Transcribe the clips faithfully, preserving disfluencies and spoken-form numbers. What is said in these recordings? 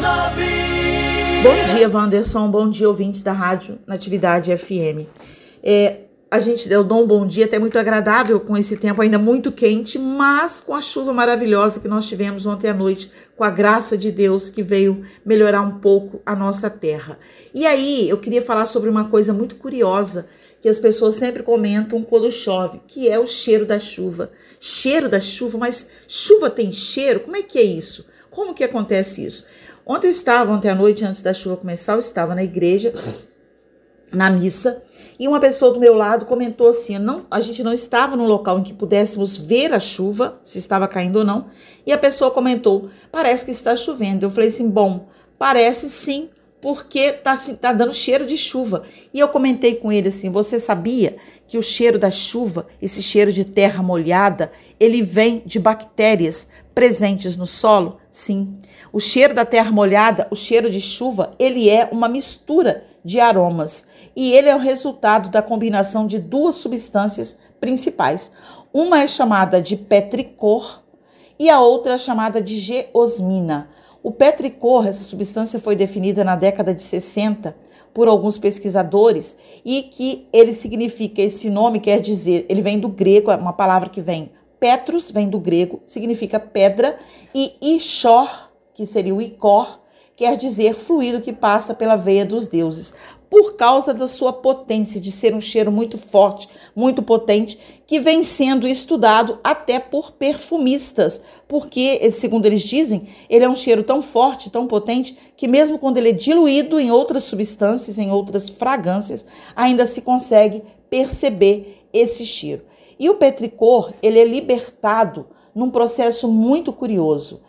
Bom dia, Wanderson. Bom dia, ouvintes da Rádio Natividade F M. É, a gente deu um bom dia, até muito agradável com esse tempo ainda muito quente, mas com a chuva maravilhosa que nós tivemos ontem à noite, com a graça de Deus que veio melhorar um pouco a nossa terra. E aí, eu queria falar sobre uma coisa muito curiosa que as pessoas sempre comentam quando chove, que é o cheiro da chuva. Cheiro da chuva, mas chuva tem cheiro? Como é que é isso? Como que acontece isso? Ontem eu estava, ontem à noite, antes da chuva começar, eu estava na igreja, na missa, e uma pessoa do meu lado comentou assim, não, a gente não estava num local em que pudéssemos ver a chuva, se estava caindo ou não, e a pessoa comentou, parece que está chovendo. Eu falei assim, bom, parece sim, porque está tá dando cheiro de chuva. E eu comentei com ele assim, você sabia que o cheiro da chuva, esse cheiro de terra molhada, ele vem de bactérias presentes no solo? Sim. O cheiro da terra molhada, o cheiro de chuva, ele é uma mistura de aromas. E ele é o resultado da combinação de duas substâncias principais. Uma é chamada de petricor e a outra é chamada de geosmina. O petricor, essa substância foi definida na década de sessenta por alguns pesquisadores e que ele significa, esse nome quer dizer, ele vem do grego, é uma palavra que vem, petros, vem do grego, significa pedra, e ichor, que seria o icor, quer dizer fluido que passa pela veia dos deuses, por causa da sua potência, de ser um cheiro muito forte, muito potente, que vem sendo estudado até por perfumistas, porque, segundo eles dizem, ele é um cheiro tão forte, tão potente, que mesmo quando ele é diluído em outras substâncias, em outras fragrâncias, ainda se consegue perceber esse cheiro. E o petricor, ele é libertado num processo muito curioso.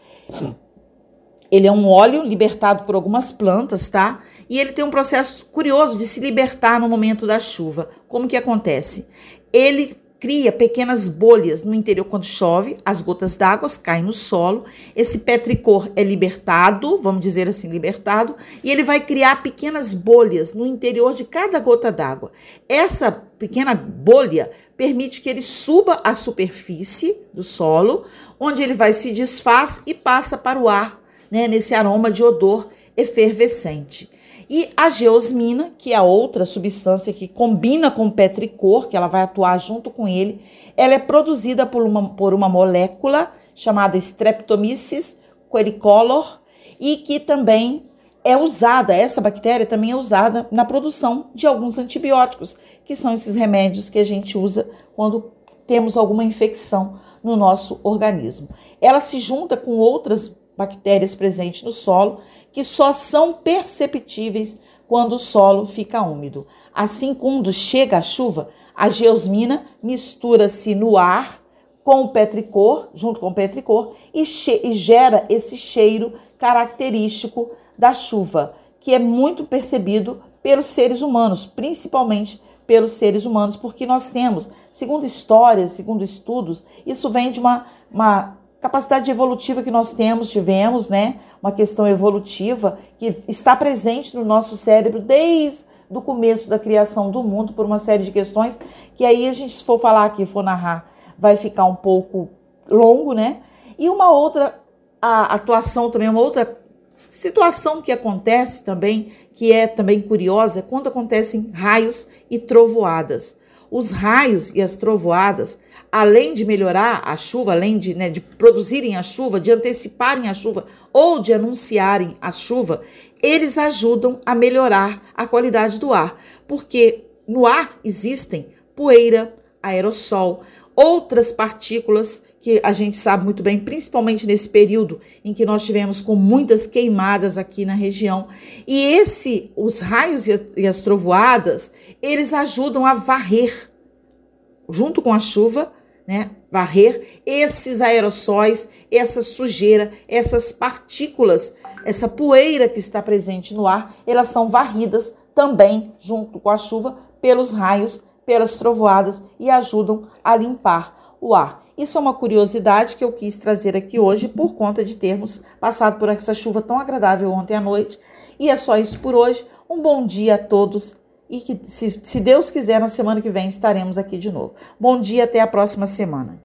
Ele é um óleo libertado por algumas plantas, tá? E ele tem um processo curioso de se libertar no momento da chuva. Como que acontece? Ele cria pequenas bolhas no interior quando chove, as gotas d'água caem no solo, esse petricor é libertado, vamos dizer assim, libertado, e ele vai criar pequenas bolhas no interior de cada gota d'água. Essa pequena bolha permite que ele suba à superfície do solo, onde ele vai se desfaz e passa para o ar, né, nesse aroma de odor efervescente. E a geosmina, que é a outra substância que combina com o petricor, que ela vai atuar junto com ele, ela é produzida por uma, por uma molécula chamada Streptomyces quericolor e que também é usada, essa bactéria também é usada na produção de alguns antibióticos, que são esses remédios que a gente usa quando temos alguma infecção no nosso organismo. Ela se junta com outras bactérias presentes no solo, que só são perceptíveis quando o solo fica úmido. Assim, quando chega a chuva, a geosmina mistura-se no ar com o petricor, junto com o petricor, e, e gera esse cheiro característico da chuva, que é muito percebido pelos seres humanos, principalmente pelos seres humanos, porque nós temos, segundo histórias, segundo estudos, isso vem de uma... uma capacidade evolutiva que nós temos, tivemos, né? Uma questão evolutiva que está presente no nosso cérebro desde o começo da criação do mundo por uma série de questões que aí a gente, se for falar aqui, for narrar, vai ficar um pouco longo, né? E uma outra a atuação também, uma outra situação que acontece também, que é também curiosa, é quando acontecem raios e trovoadas. Os raios e as trovoadas, além de melhorar a chuva, além de, né, de produzirem a chuva, de anteciparem a chuva ou de anunciarem a chuva, eles ajudam a melhorar a qualidade do ar, porque no ar existem poeira, aerossol, outras partículas que a gente sabe muito bem, principalmente nesse período em que nós tivemos com muitas queimadas aqui na região. E esse, os raios e as trovoadas, eles ajudam a varrer, junto com a chuva, né, varrer esses aerossóis, essa sujeira, essas partículas, essa poeira que está presente no ar, elas são varridas também, junto com a chuva, pelos raios, pelas trovoadas e ajudam a limpar o ar. Isso é uma curiosidade que eu quis trazer aqui hoje por conta de termos passado por essa chuva tão agradável ontem à noite. E é só isso por hoje. Um bom dia a todos e que, se, se Deus quiser, na semana que vem estaremos aqui de novo. Bom dia, até a próxima semana.